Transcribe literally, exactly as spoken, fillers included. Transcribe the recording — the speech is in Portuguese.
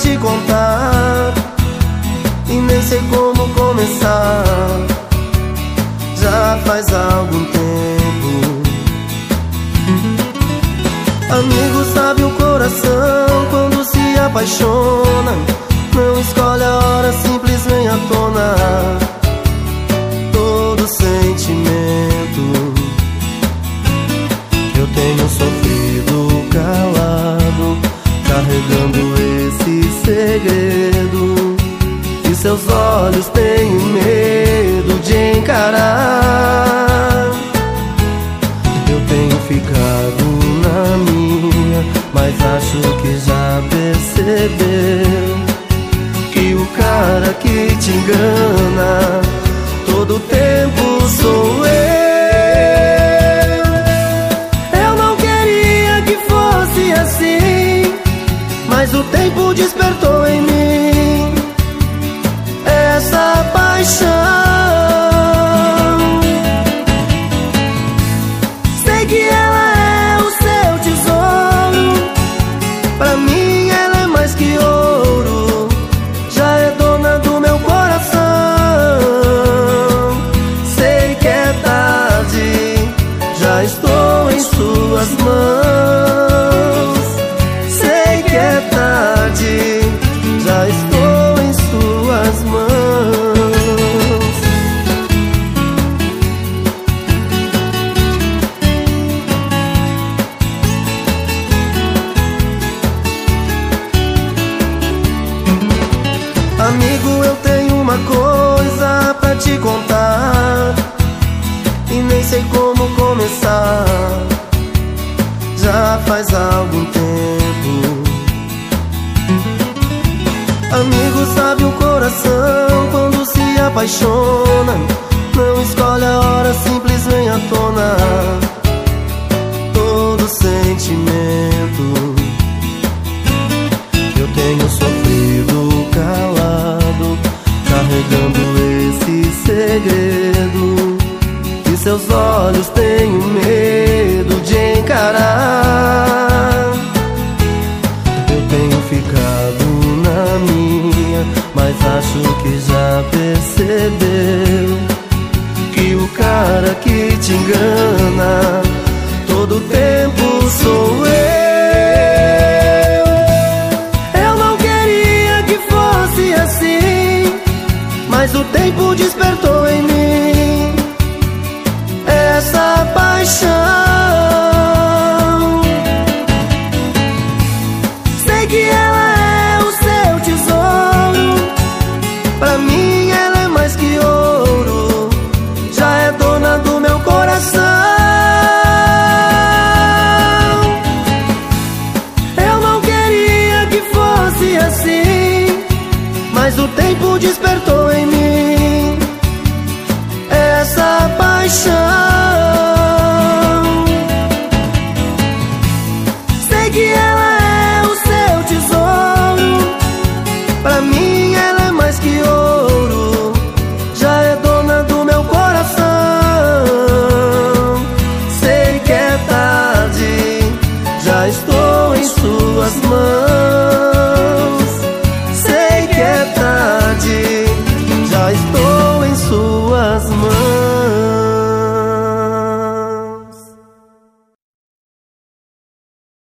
te contar e nem sei como começar. Já faz algum tempo. Amigo, sabe o coração quando se apaixona, não escolhe a hora, simples vem à tona todo sentimento. Eu tenho sofrido calado, carregando esse segredo, e seus olhos têm medo de encarar. Eu tenho ficado na minha, mas acho que já percebeu que o cara que te engana todo tempo sou eu. Eu não queria que fosse assim, mas o tempo despertou em mim essa paixão. Sei que ela é o seu tesouro, pra mim ela é mais que ouro, já é dona do meu coração. Sei que é tarde, já estou em suas mãos. Sei que é tarde, já estou em suas mãos. Amigo, eu tenho uma coisa pra te contar e nem sei como começar. Já faz algum tempo. Amigo, sabe o coração quando se apaixona, não escolhe a hora, simples vem à tona todo sentimento. Eu tenho sofrido calado, carregando esse segredo, e seus olhos têm medo de encarar. Eu tenho ficado na minha, mas acho que já percebeu que o cara que te engana todo tempo sou eu. Eu não queria que fosse assim, mas o tempo despertou em mim essa paixão. Sei que ela é o seu tesouro, pra mim ela é mais que ouro, já é dona do meu coração. Eu não queria que fosse assim, mas o tempo despertou em mim essa